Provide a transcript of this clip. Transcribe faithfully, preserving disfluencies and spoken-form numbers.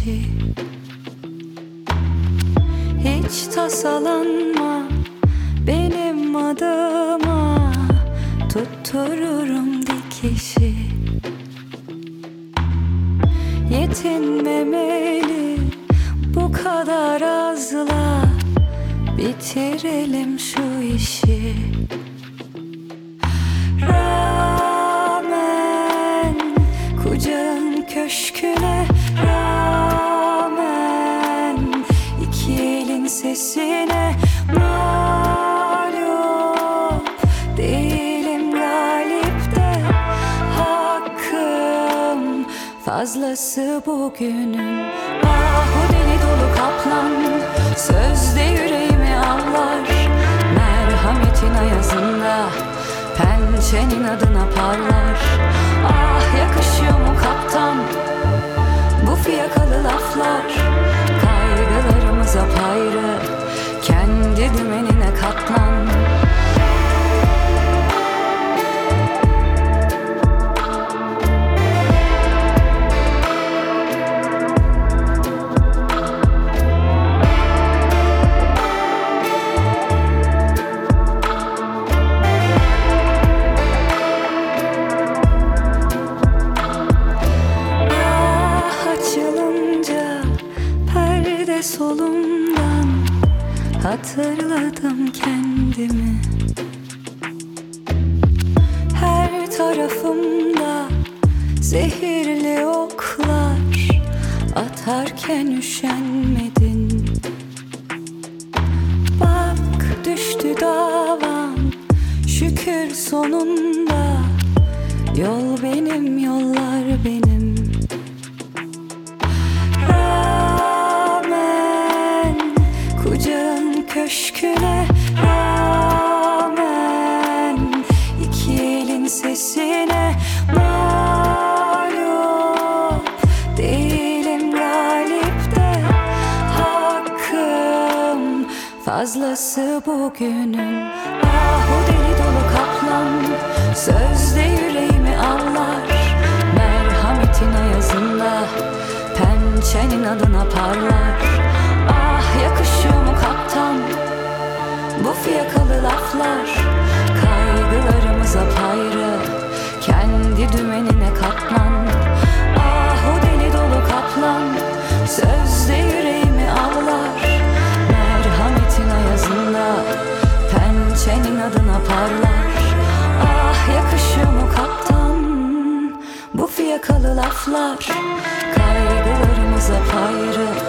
kişi. Hiç tasalanma benim adıma, tuttururum dikişi. Yetinmemeli bu kadar azla, bitirelim şu işi. Rağmen kucağın köşküne rağmen, iki elin sesine mağlup değilim, galip de hakkım fazlası bugünün. Ah o deli dolu kaplan sözde yüreğimi avlar, merhametin ayazında pençenin adına parlar. Ah yakışıyor mu kaptan bu fiyakalı laflar, kaygılarımız apayrı, kendi dümenine katlan. Solumdan hatırladım kendimi. Her tarafımda zehirli oklar atarken üşenmedin. Bak düştü davan şükür sonunda, yol benim, yollar benim. Kucağın köşküne rağmen, iki elin sesine mağlup değilim, galip de hakkım fazlası bugünün. Ah o deli dolu kaplan sözde yüreğimi avlar, merhametin ayazında pençenin adına parlar. Ah yakışıyor mu kaptan bu fiyakalı laflar, kaygılarımız apayrı, kendi dümenine katlan. Ah o deli dolu kaplan sözde yüreğimi avlar, merhametin ayazında pençenin adına parlar. Ah yakışıyor mu kaptan bu fiyakalı laflar, kaygılarımız apayrı,